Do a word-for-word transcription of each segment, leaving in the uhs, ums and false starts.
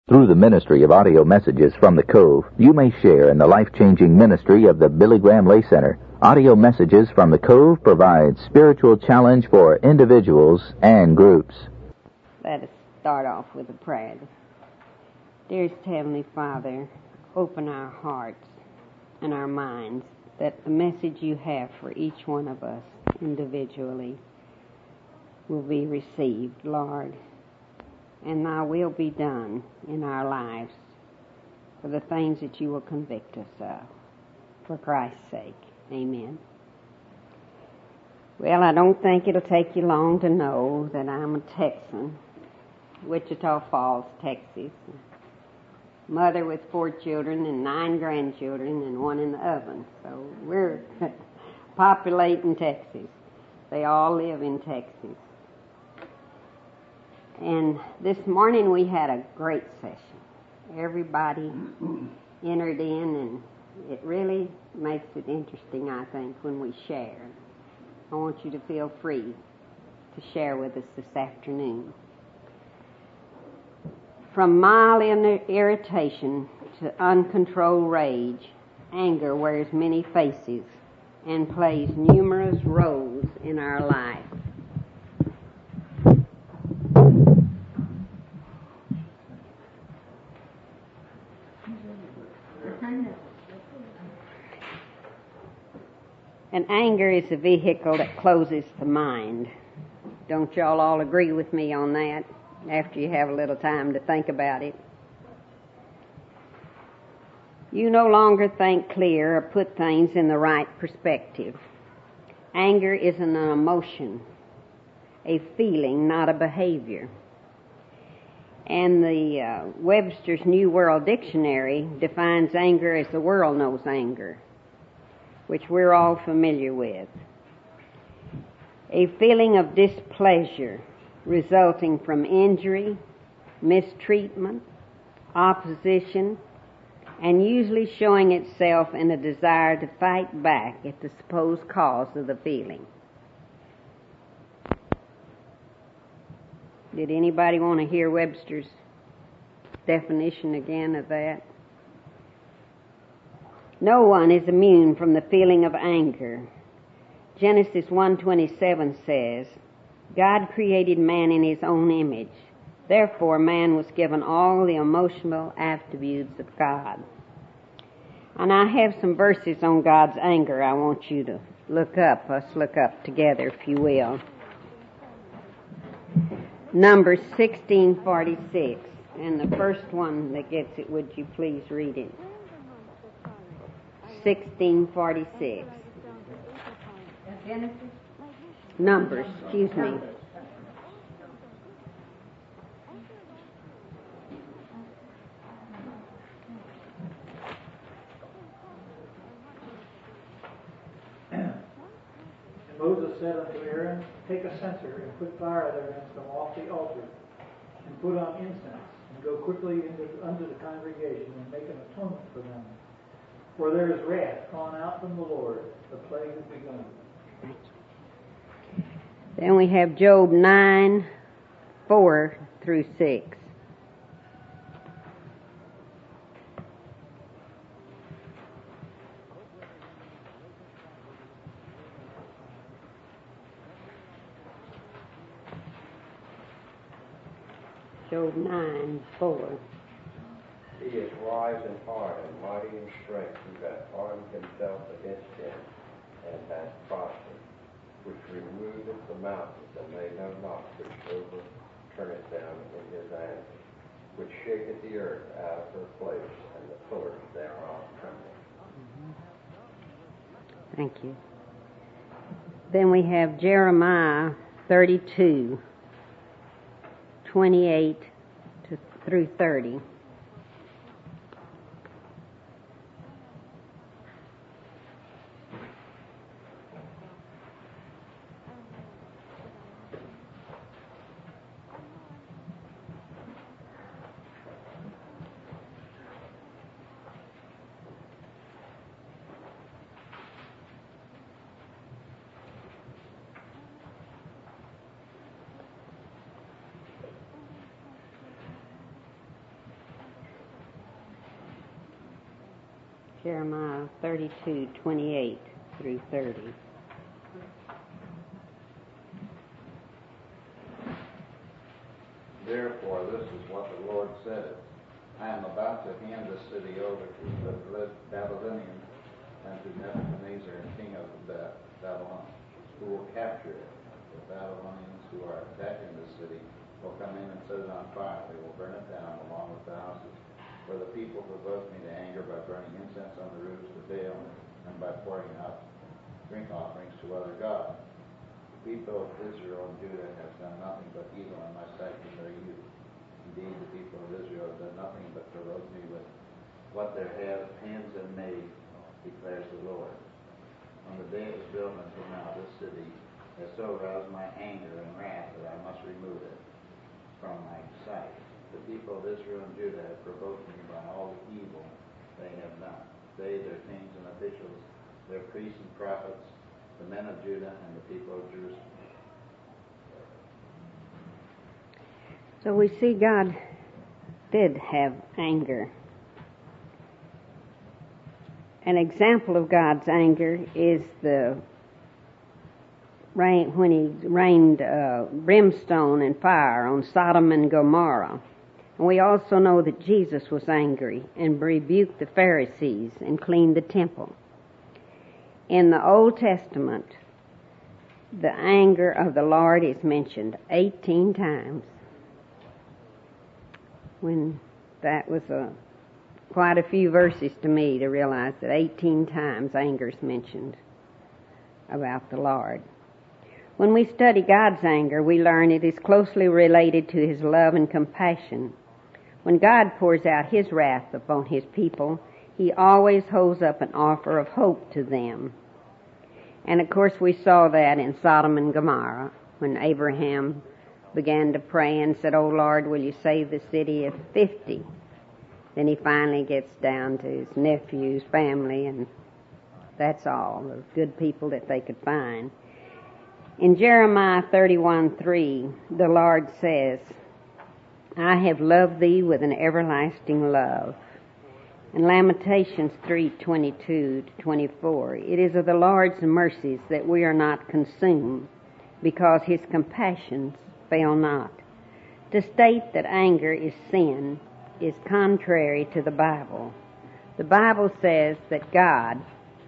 Through the ministry of audio messages from the Cove, you may share in the life-changing ministry of the Billy Graham Lay Center. Audio messages from the Cove provide spiritual challenge for individuals and groups. Let us start off with a prayer. Dearest Heavenly Father, open our hearts and our minds that the message you have for each one of us individually will be received, Lord, and thy will be done in our lives for the things that you will convict us of. For Christ's sake, amen. Well, I don't think it'll take you long to know that I'm a Texan, Wichita Falls, Texas. Mother with four children and nine grandchildren and one in the oven. So we're populating Texas. They all live in Texas. And this morning we had a great session. Everybody entered in, and it really makes it interesting, I think, when we share. I want you to feel free to share with us this afternoon. From mild irritation to uncontrolled rage, anger wears many faces and plays numerous roles in our life. And anger is a vehicle that closes the mind. Don't y'all all agree with me on that after you have a little time to think about it? You no longer think clear or put things in the right perspective. Anger is an emotion, a feeling, not a behavior. And the uh, Webster's New World Dictionary defines anger as the world knows anger, which we're all familiar with. A feeling of displeasure resulting from injury, mistreatment, opposition, and usually showing itself in a desire to fight back at the supposed cause of the feeling. Did anybody want to hear Webster's definition again of that? No one is immune from the feeling of anger. Genesis one twenty-seven says, God created man in his own image. Therefore, man was given all the emotional attributes of God. And I have some verses on God's anger I want you to look up. Let's look up together, if you will. Numbers sixteen forty-six. And the first one that gets it, would you please read it? sixteen forty-six. Genesis? Numbers, excuse me. And Moses said unto Aaron, take a censer and put fire there against the lofty altar, and put on incense, and go quickly into, unto the congregation, and make an atonement for them. For there is wrath gone out from the Lord, the plague has begun. Then we have Job nine, four through six. Job nine, four. He is wise in heart and mighty in strength, who hath armed himself against him, and hath prospered, which removeth the mountains, and they know not, which overturneth them in his anger, which shaketh the earth out of her place, and the pillars thereof tremble. Thank you. Then we have Jeremiah thirty-two, twenty-eight to through thirty. Jeremiah thirty-two, twenty-eight through thirty. Therefore, this is what the Lord said. I am about to hand this city over to the Babylonians and to Nebuchadnezzar, king of Babylon, who will capture it. The Babylonians who are attacking the city will come in and set it on fire. They will burn it down along with the houses. For the people provoke me to anger by burning incense on the roofs to Baal and by pouring out drink offerings to other gods. The people of Israel and Judah have done nothing but evil in my sight from their youth. Indeed, the people of Israel have done nothing but provoke me with what their hands have made, declares the Lord. On the day of its building until now, this city has so aroused my anger and wrath that I must remove it from my sight. The people of Israel and Judah have provoked me by all the evil they have done. They, their kings and officials, their priests and prophets, the men of Judah and the people of Jerusalem. So we see God did have anger. An example of God's anger is the rain when he rained uh, brimstone and fire on Sodom and Gomorrah. And we also know that Jesus was angry and rebuked the Pharisees and cleaned the temple. In the Old Testament, the anger of the Lord is mentioned eighteen times. When that was a, quite a few verses to me to realize that eighteen times anger is mentioned about the Lord. When we study God's anger, we learn it is closely related to His love and compassion. When God pours out His wrath upon His people, He always holds up an offer of hope to them. And of course we saw that in Sodom and Gomorrah when Abraham began to pray and said, "Oh Lord, will you save the city of fifty?" Then he finally gets down to his nephew's family, and that's all, the good people that they could find. In Jeremiah thirty-one three, the Lord says, "I have loved thee with an everlasting love." In Lamentations three twenty-two to twenty-four, it is of the Lord's mercies that we are not consumed, because His compassions fail not. To state that anger is sin is contrary to the Bible. The Bible says that God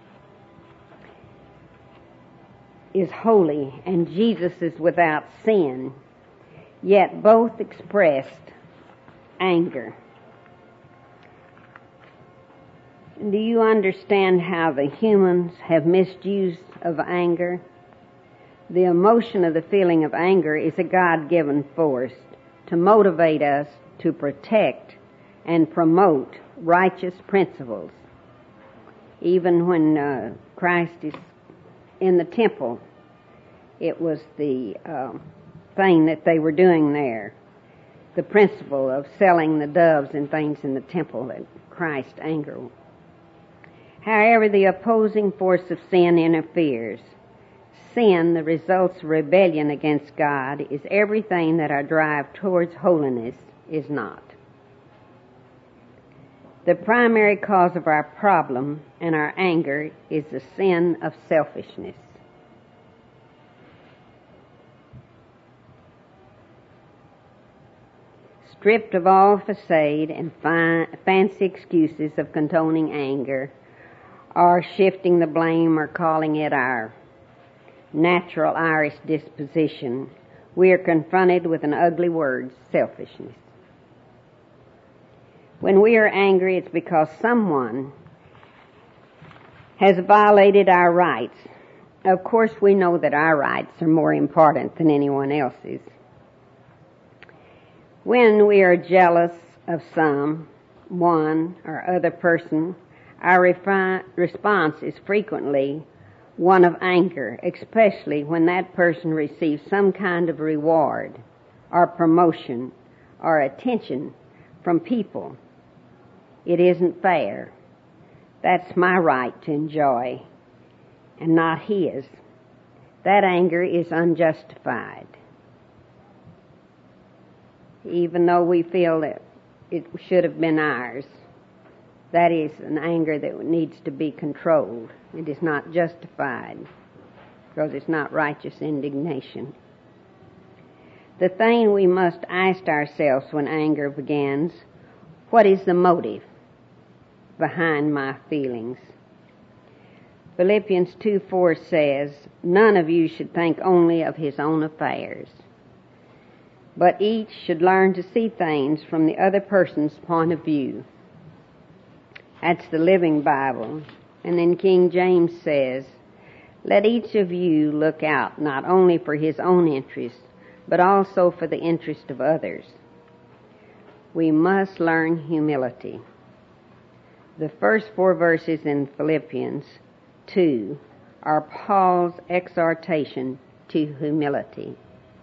is holy and Jesus is without sin, yet both expressed anger. Do you understand how the humans have misuse of anger? The emotion of the feeling of anger is a God-given force to motivate us to protect and promote righteous principles. Even when uh, Christ is in the temple, it was the uh, thing that they were doing there, the principle of selling the doves and things in the temple, that Christ's anger. However, the opposing force of sin interferes. Sin, the results of rebellion against God, is everything that our drive towards holiness is not. The primary cause of our problem and our anger is the sin of selfishness. Stripped of all facade and fi- fancy excuses of condoning anger, or shifting the blame or calling it our natural Irish disposition, we are confronted with an ugly word, selfishness. When we are angry, it's because someone has violated our rights. Of course, we know that our rights are more important than anyone else's. When we are jealous of some, one or other person, our refi- response is frequently one of anger, especially when that person receives some kind of reward or promotion or attention from people. It isn't fair. That's my right to enjoy and not his. That anger is unjustified. Even though we feel that it should have been ours. That is an anger that needs to be controlled. It is not justified because it's not righteous indignation. The thing we must ask ourselves when anger begins, what is the motive behind my feelings? Philippians two four says, none of you should think only of his own affairs, but each should learn to see things from the other person's point of view. That's the Living Bible. And then King James says, let each of you look out not only for his own interest, but also for the interest of others. We must learn humility. The first four verses in Philippians two are Paul's exhortation to humility.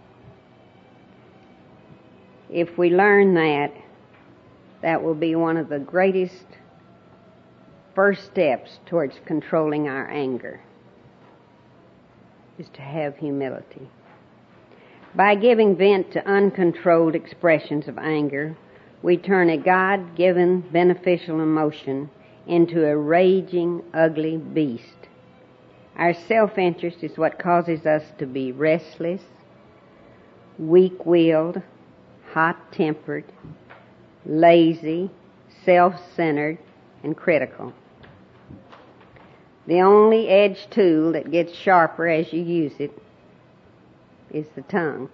If we learn that, that will be one of the greatest first steps towards controlling our anger, is to have humility. By giving vent to uncontrolled expressions of anger, we turn a God-given beneficial emotion into a raging, ugly beast. Our self-interest is what causes us to be restless, weak-willed, hot-tempered, lazy, self-centered, and critical. The only edge tool that gets sharper as you use it is the tongue.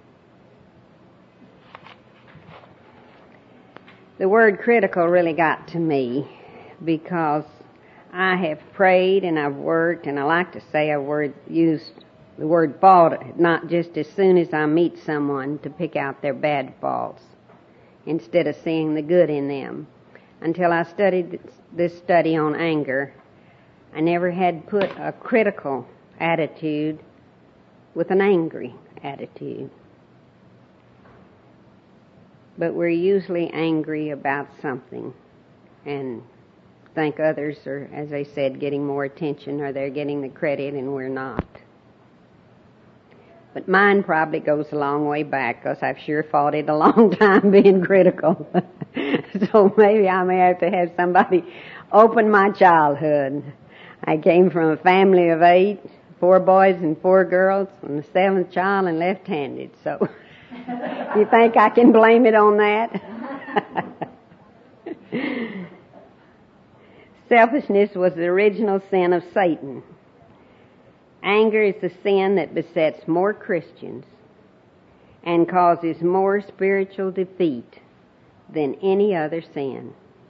The word critical really got to me because I have prayed and I've worked, and I like to say I've word, used the word fault not just as soon as I meet someone to pick out their bad faults instead of seeing the good in them. Until I studied this study on anger, I never had put a critical attitude with an angry attitude. But we're usually angry about something and think others are, as I said, getting more attention, or they're getting the credit and we're not. But mine probably goes a long way back, because I've sure fought it a long time being critical. So maybe I may have to have somebody open my childhood. I came from a family of eight, four boys and four girls, and the seventh child and left-handed. So you think I can blame it on that? Selfishness was the original sin of Satan. Anger is the sin that besets more Christians and causes more spiritual defeat than any other sin.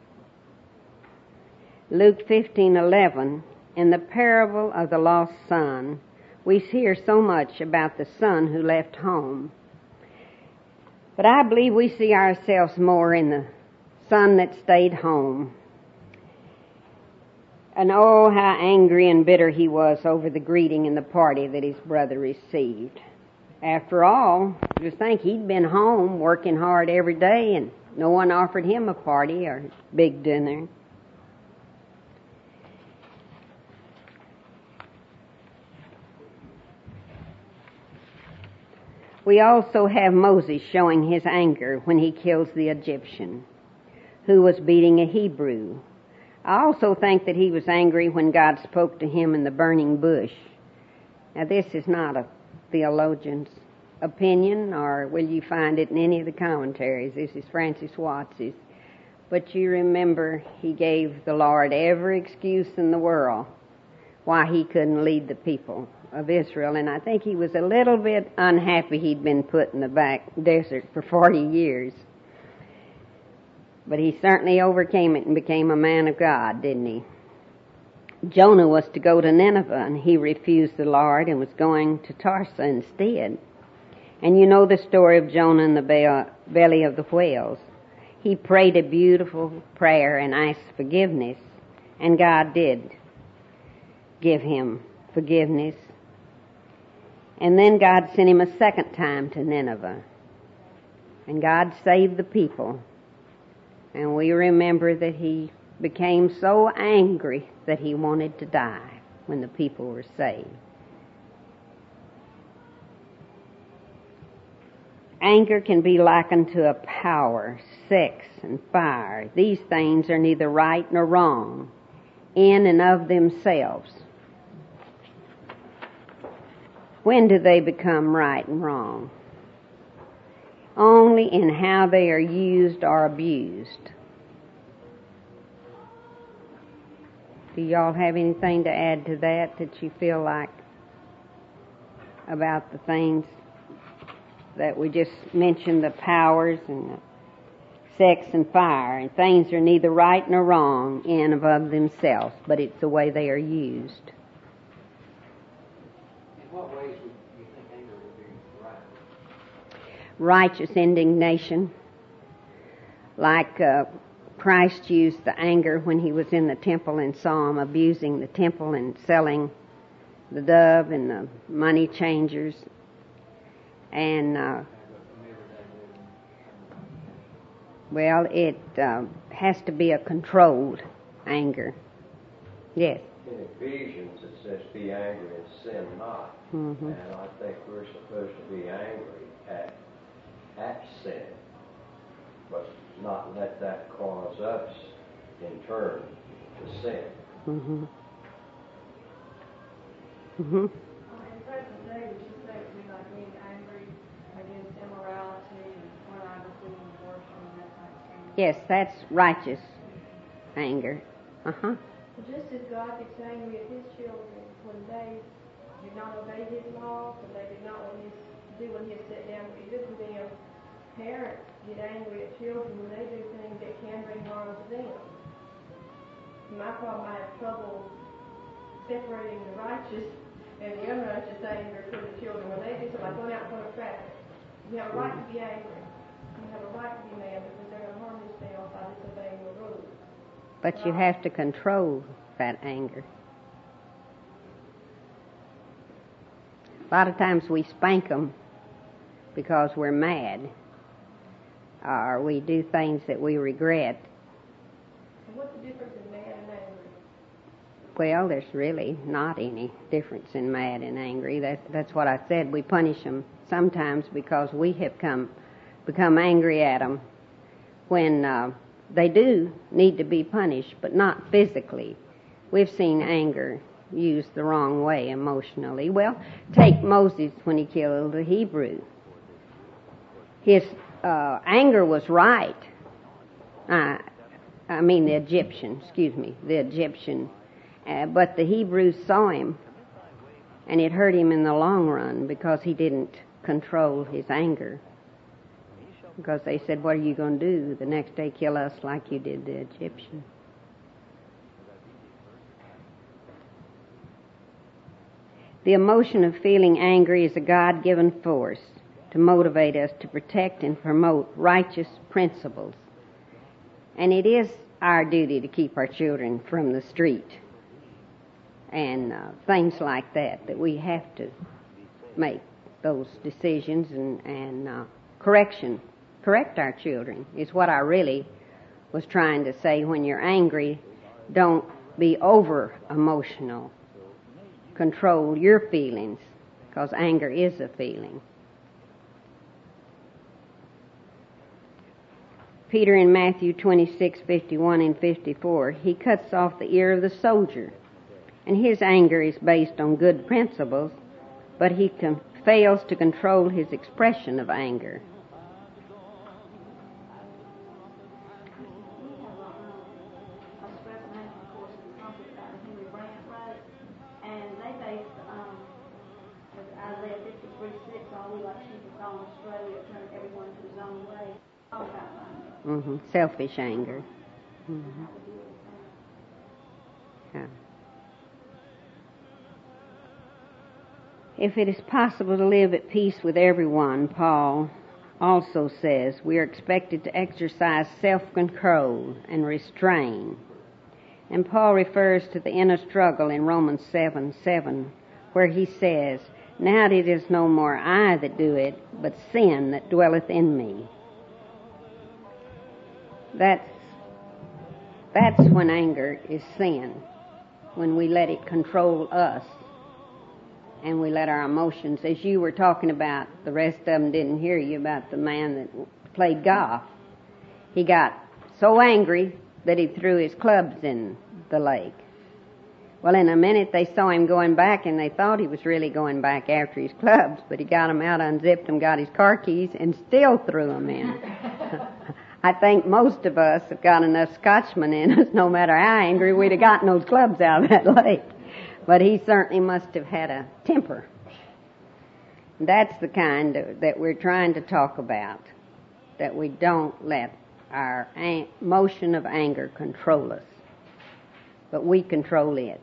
Luke fifteen eleven, in the parable of the lost son, we hear so much about the son who left home. But I believe we see ourselves more in the son that stayed home. And oh, how angry and bitter he was over the greeting and the party that his brother received. After all, just think, he'd been home working hard every day and no one offered him a party or big dinner. We also have Moses showing his anger when he kills the Egyptian who was beating a Hebrew. I also think that he was angry when God spoke to him in the burning bush. Now, this is not a theologian's opinion, or will you find it in any of the commentaries. This is Francis Watts's. But you remember he gave the Lord every excuse in the world why he couldn't lead the people of Israel. And I think he was a little bit unhappy he'd been put in the back desert for forty years. But he certainly overcame it and became a man of God, didn't he? Jonah was to go to Nineveh, and he refused the Lord and was going to Tarshish instead. And you know the story of Jonah in the belly of the whales. He prayed a beautiful prayer and asked forgiveness, and God did give him forgiveness. And then God sent him a second time to Nineveh, and God saved the people. And we remember that he became so angry that he wanted to die when the people were saved. Anger can be likened to a power, sex, and fire. These things are neither right nor wrong in and of themselves. When do they become right and wrong? Only in how they are used or abused. Do y'all have anything to add to that that you feel like about the things that we just mentioned, the powers and the sex and fire, and things are neither right nor wrong in and of themselves, but it's the way they are used. In what ways would you think anger would be right? Righteous indignation, like uh, Christ used the anger when he was in the temple and saw him abusing the temple and selling the dove and the money changers. And, uh, well, it uh, has to be a controlled anger. Yes. In Ephesians it says, be angry and sin not. Mm-hmm. And I think we're supposed to be angry at, at sin, but not let that cause us, in turn, to sin. Mm-hmm. Mm-hmm. In present day, would you say it would be like being angry against immorality and pornography and abortion and that type of thing? Yes, that's righteous anger. Uh-huh. Just as God gets angry at his children when they do not obey his laws and they do not what he's, do what he has set down to be good for them, parents get angry at children when they do things that can bring harm to them. My problem, I have trouble separating the righteous and the unrighteous anger for the children. When they do something like going out in front of traffic, you have a right to be angry. You have a right to be mad because they're going to harm themselves by disobeying the rules. But you have to control that anger. A lot of times we spank them because we're mad, or we do things that we regret. And what's the difference in mad and angry? Well, there's really not any difference in mad and angry. That, that's what I said. We punish them sometimes because we have come, become angry at them when uh, they do need to be punished, but not physically. We've seen anger used the wrong way emotionally. Well, take Moses when he killed the Hebrew. His uh, anger was right. Uh, I mean the Egyptian, excuse me, the Egyptian. Uh, but the Hebrews saw him, and it hurt him in the long run because he didn't control his anger. Because they said, what are you going to do? The next day kill us like you did the Egyptian. The emotion of feeling angry is a God-given force to motivate us to protect and promote righteous principles. And it is our duty to keep our children from the street and uh, things like that, that we have to make those decisions and, and uh, correction. Correct our children is what I really was trying to say. When you're angry, don't be over emotional. Control your feelings, because anger is a feeling. Peter in Matthew twenty-six, fifty-one and fifty-four, he cuts off the ear of the soldier, and his anger is based on good principles, but he con- fails to control his expression of anger. Mm-hmm. Selfish anger. Mm-hmm. Yeah. If it is possible to live at peace with everyone, Paul also says we are expected to exercise self-control and restrain. And Paul refers to the inner struggle in Romans seven, seven, where he says, now it is no more I that do it, but sin that dwelleth in me. That's, that's when anger is sin, when we let it control us. and we let our emotions, as you were talking about, the rest of them didn't hear you, about the man that played golf. He got so angry that he threw his clubs in the lake. Well, in a minute they saw him going back, and they thought he was really going back after his clubs, but he got them out, unzipped them, got his car keys, and still threw them in. I think most of us have got enough Scotchman in us, no matter how angry, we'd have gotten those clubs out of that lake. But he certainly must have had a temper. That's the kind of, that we're trying to talk about, that we don't let our an- emotion of anger control us, but we control it.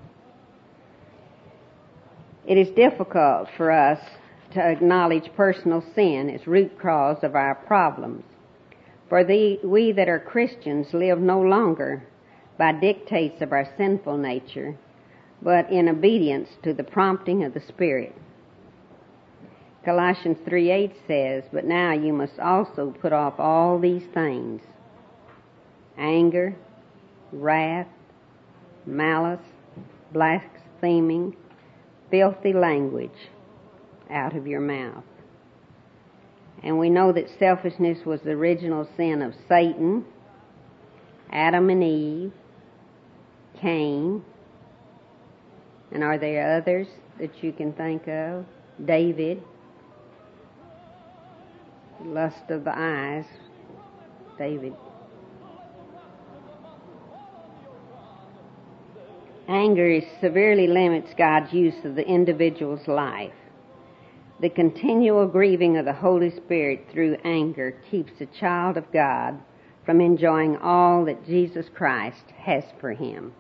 It is difficult for us to acknowledge personal sin as root cause of our problems. For the, we that are Christians live no longer by dictates of our sinful nature, but in obedience to the prompting of the Spirit. Colossians three eight says, "But now you must also put off all these things: anger, wrath, malice, blaspheming, filthy language out of your mouth." And we know that selfishness was the original sin of Satan, Adam and Eve, Cain, and are there others that you can think of? David, lust of the eyes, David. Anger severely limits God's use of the individual's life. The continual grieving of the Holy Spirit through anger keeps the child of God from enjoying all that Jesus Christ has for him.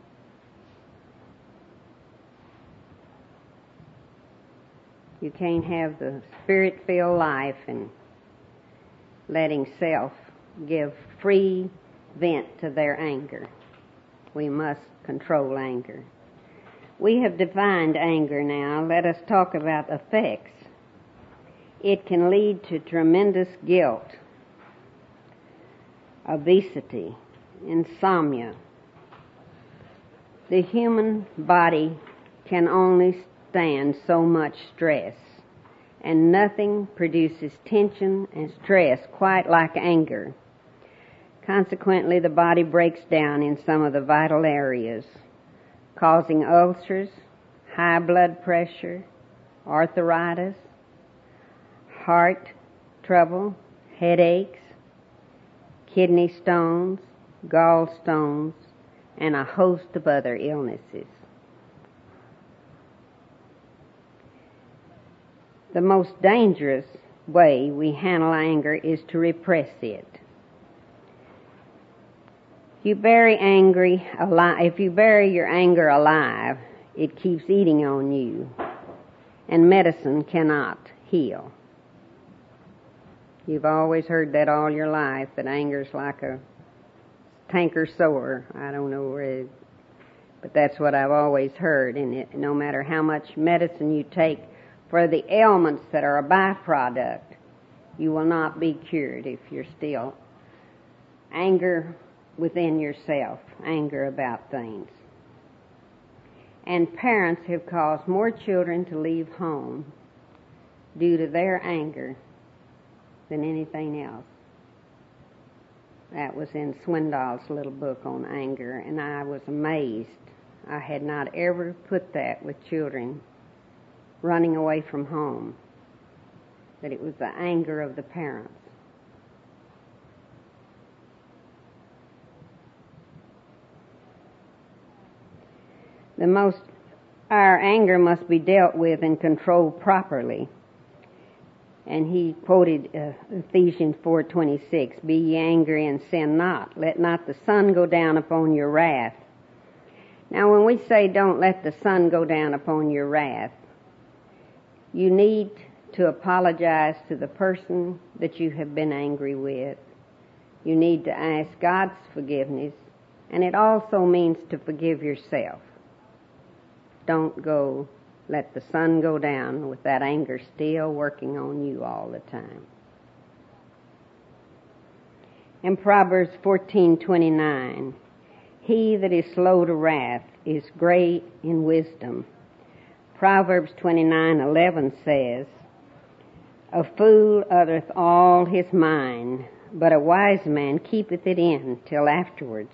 You can't have the Spirit-filled life and letting self give free vent to their anger. We must control anger. We have defined anger now. Let us talk about effects. It can lead to tremendous guilt, obesity, insomnia. The human body can only stand so much stress, and nothing produces tension and stress quite like anger. Consequently, the body breaks down in some of the vital areas, causing ulcers, high blood pressure, arthritis, heart trouble, headaches, kidney stones, gallstones, and a host of other illnesses. The most dangerous way we handle anger is to repress it. If you bury angry alive, if you bury your anger alive, it keeps eating on you, and medicine cannot heal. You've always heard that all your life, that anger's like a tanker sore. I don't know where it, but that's what I've always heard. And it, no matter how much medicine you take for the ailments that are a byproduct, you will not be cured if you're still anger within yourself, anger about things. And parents have caused more children to leave home due to their anger than anything else. That was in Swindoll's little book on anger, and I was amazed. I had not ever put that with children running away from home, that it was the anger of the parents. The most, our anger must be dealt with and controlled properly. And he quoted uh, Ephesians four twenty-six, "Be ye angry and sin not. Let not the sun go down upon your wrath." Now when we say don't let the sun go down upon your wrath, you need to apologize to the person that you have been angry with. You need to ask God's forgiveness, and it also means to forgive yourself. Don't go let the sun go down with that anger still working on you all the time. In Proverbs fourteen twenty-nine, "He that is slow to wrath is great in wisdom, Proverbs twenty-nine eleven says, "A fool uttereth all his mind, but a wise man keepeth it in till afterwards."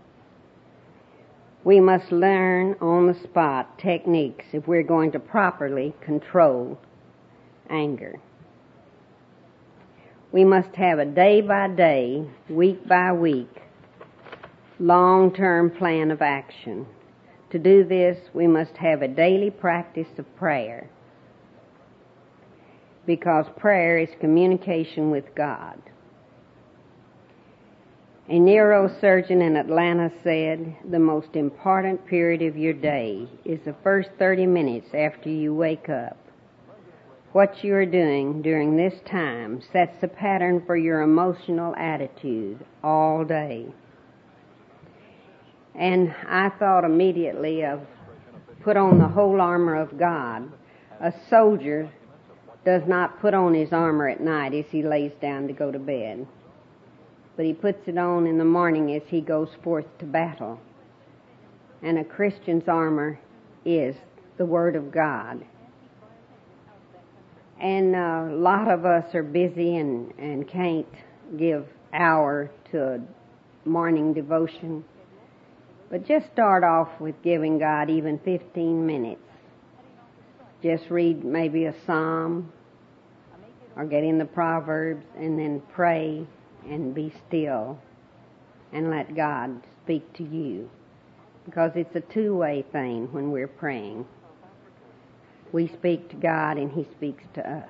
We must learn on the spot techniques if we're going to properly control anger. We must have a day by day, week by week, long-term plan of action. To do this, we must have a daily practice of prayer, because prayer is communication with God. A neurosurgeon in Atlanta said, "The most important period of your day is the first thirty minutes after you wake up. What you are doing during this time sets the pattern for your emotional attitude all day." And I thought immediately of put on the whole armor of God. A soldier does not put on his armor at night as he lays down to go to bed, but he puts it on in the morning as he goes forth to battle. And a Christian's armor is the Word of God. And a lot of us are busy and, and can't give hour to a morning devotion. But just start off with giving God even fifteen minutes. Just read maybe a psalm or get in the Proverbs and then pray and be still and let God speak to you. Because it's a two-way thing when we're praying. We speak to God and He speaks to us.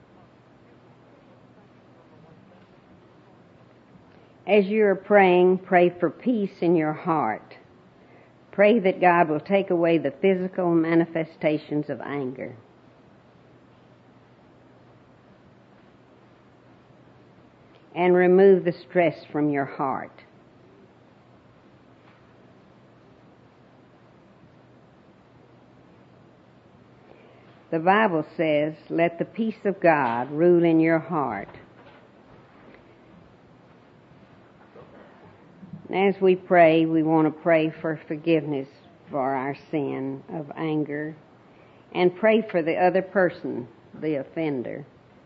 As you're praying, pray for peace in your heart. Pray that God will take away the physical manifestations of anger. And remove the stress from your heart. The Bible says, "Let the peace of God rule in your heart." As we pray, we want to pray for forgiveness for our sin of anger and pray for the other person, the offender.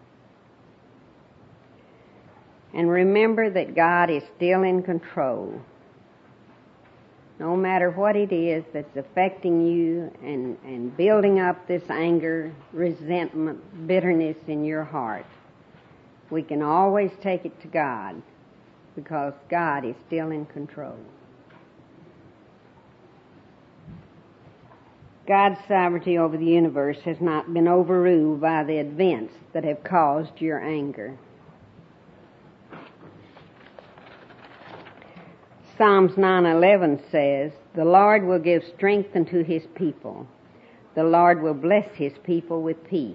And remember that God is still in control. No matter what it is that's affecting you and, and building up this anger, resentment, bitterness in your heart, we can always take it to God, because God is still in control. God's sovereignty over the universe has not been overruled by the events that have caused your anger. Psalms nine eleven says, "The Lord will give strength unto His people. The Lord will bless His people with peace."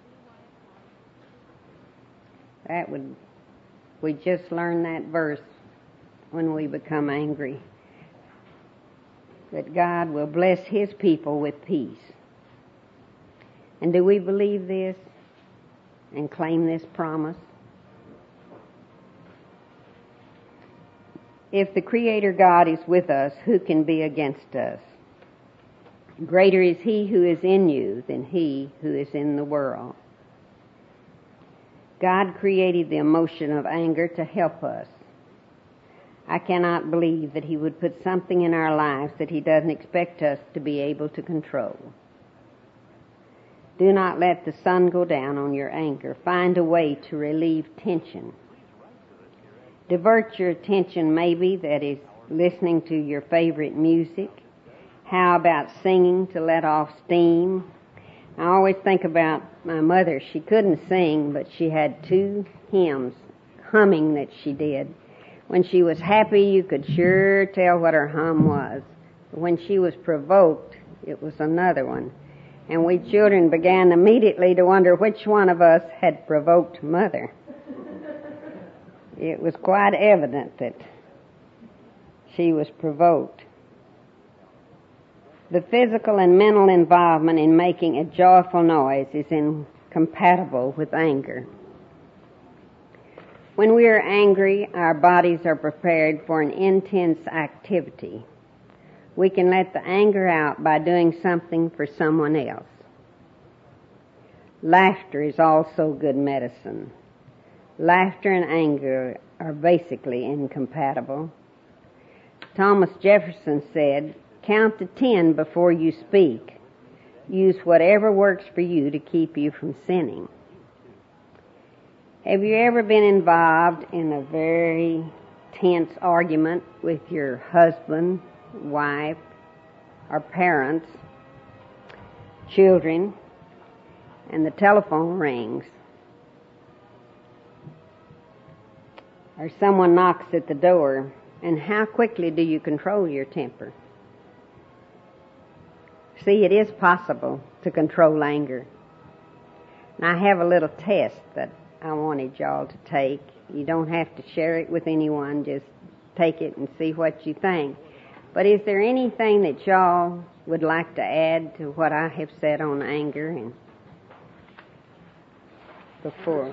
That would, we just learned that verse when we become angry. That God will bless His people with peace. And do we believe this and claim this promise? If the Creator God is with us, who can be against us? Greater is He who is in you than he who is in the world. God created the emotion of anger to help us. I cannot believe that He would put something in our lives that He doesn't expect us to be able to control. Do not let the sun go down on your anger. Find a way to relieve tension. Divert your attention maybe, that is, listening to your favorite music. How about singing to let off steam? I always think about my mother. She couldn't sing, but she had two hymns, humming that she did. When she was happy, you could sure tell what her hum was. But when she was provoked, it was another one. And we children began immediately to wonder which one of us had provoked Mother. It was quite evident that she was provoked. The physical and mental involvement in making a joyful noise is incompatible with anger. When we are angry, our bodies are prepared for an intense activity. We can let the anger out by doing something for someone else. Laughter is also good medicine. Laughter and anger are basically incompatible. Thomas Jefferson said, "Count to ten before you speak. Use whatever works for you to keep you from sinning." Have you ever been involved in a very tense argument with your husband, wife, or parents, children, and the telephone rings, or someone knocks at the door, and how quickly do you control your temper? See, it is possible to control anger. Now, I have a little test that I wanted y'all to take. You don't have to share it with anyone, just take it and see what you think. But is there anything that y'all would like to add to what I have said on anger and before?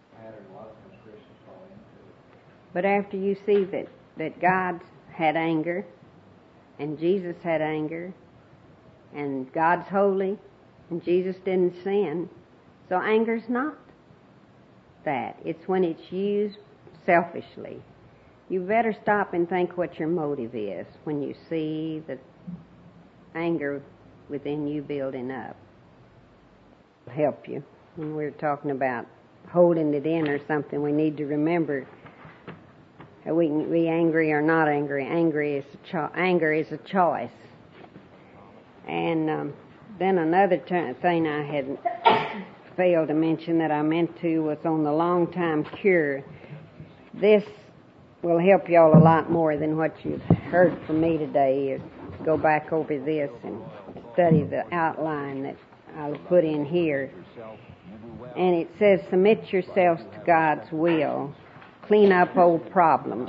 But after you see that, that God had anger, and Jesus had anger, and God's holy, and Jesus didn't sin, so anger's not that. It's when it's used selfishly. You better stop and think what your motive is when you see the anger within you building up. It'll help you. When we're talking about holding it in or something, we need to remember that we can be angry or not angry. Angry is a cho- anger is a choice. And um, then another t- thing I had failed to mention that I meant to was on the long-time cure. This will help y'all a lot more than what you've heard from me today. Is go back over this and study the outline that I'll put in here. And it says, submit yourselves to God's will. Clean up old problems.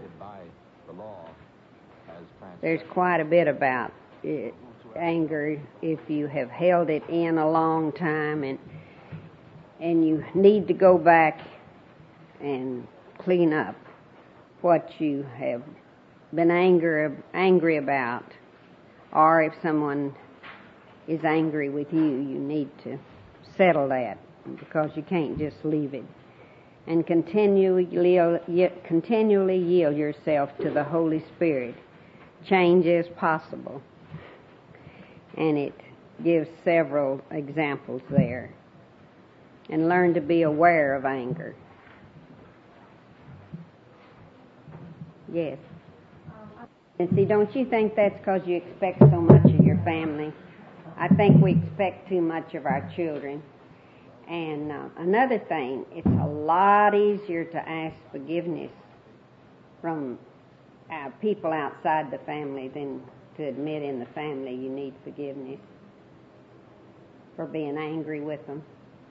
There's quite a bit about it, anger if you have held it in a long time, and and you need to go back and clean up what you have been anger, angry about. Or if someone is angry with you, you need to settle that, because you can't just leave it. And continually, continually yield yourself to the Holy Spirit. Change is possible. And it gives several examples there. And learn to be aware of anger. Yes. And see, don't you think that's because you expect so much of your family? I think we expect too much of our children. And uh, another thing, it's a lot easier to ask forgiveness from uh, people outside the family than to admit in the family you need forgiveness for being angry with them.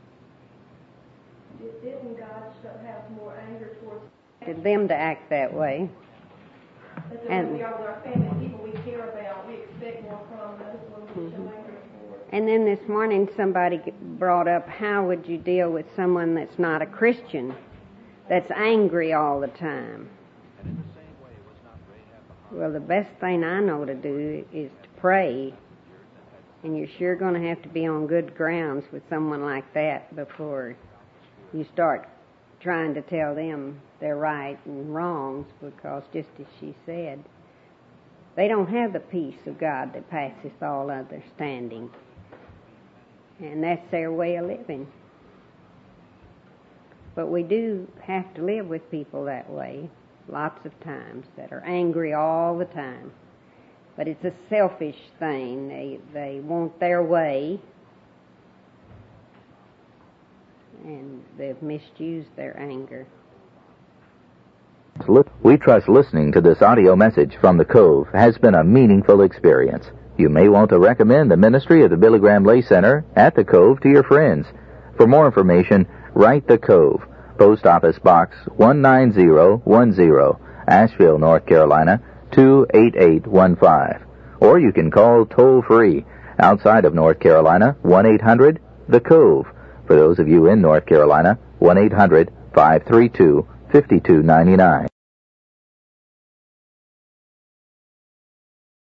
Didn't God have more anger towards To them to act that way. That's when we are with our family, people we care about, we expect more from them. That's when we show anger towards. And then this morning somebody brought up, how would you deal with someone that's not a Christian, that's angry all the time? Well, the best thing I know to do is to pray. And you're sure going to have to be on good grounds with someone like that before you start trying to tell them their right and wrongs, because just as she said, they don't have the peace of God that passeth all understanding. And that's their way of living. But we do have to live with people that way, lots of times, that are angry all the time. But it's a selfish thing. They, they want their way, and they've misused their anger. We trust listening to this audio message from the Cove has been a meaningful experience. You may want to recommend the ministry of the Billy Graham Lay Center at the Cove to your friends. For more information, write the Cove, Post Office Box one nine zero one zero, Asheville, North Carolina two eight eight one five. Or you can call toll-free outside of North Carolina, one eight hundred the Cove. For those of you in North Carolina, one eight hundred five three two five two nine nine.